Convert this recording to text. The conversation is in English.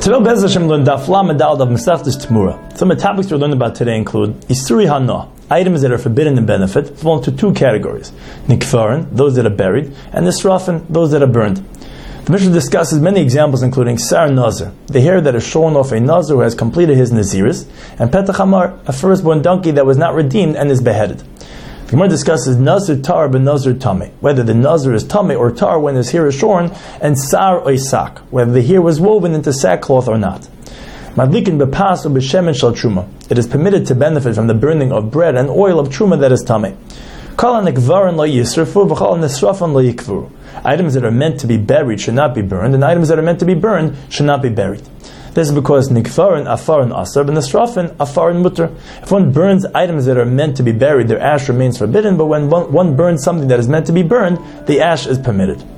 Today, Bez Hashem learned Daf Lamed Daled of Masechtas Tmura. Some of the topics we're learning about today include Isuri Hana, items that are forbidden in benefit, fall into two categories: Nikfarin, those that are buried, and Nisrafin, those that are burned. The Mishnah discusses many examples, including Sar Nazir, the hair that is shorn off a Nazir who has completed his Naziris, and Petach Hamar, a firstborn donkey that was not redeemed and is beheaded. The Gemara discusses Nazir Tar ben Nazir Tame, whether the Nazir is Tame or Tar when his hair is shorn, and Sar Oisak, whether the hair was woven into sackcloth or not. Madlikin bepas or b'shemen shel truma. It is permitted to benefit from the burning of bread and oil of truma that is Tame. Kala nekvaran lo yisrafu v'chal nisrafan lo yikvuru. Items that are meant to be buried should not be burned, and items that are meant to be burned should not be buried. This is because nikfarin, afarin, asar, and nisrafin, afarin, mutter. If one burns items that are meant to be buried, their ash remains forbidden, but when one burns something that is meant to be burned, the ash is permitted.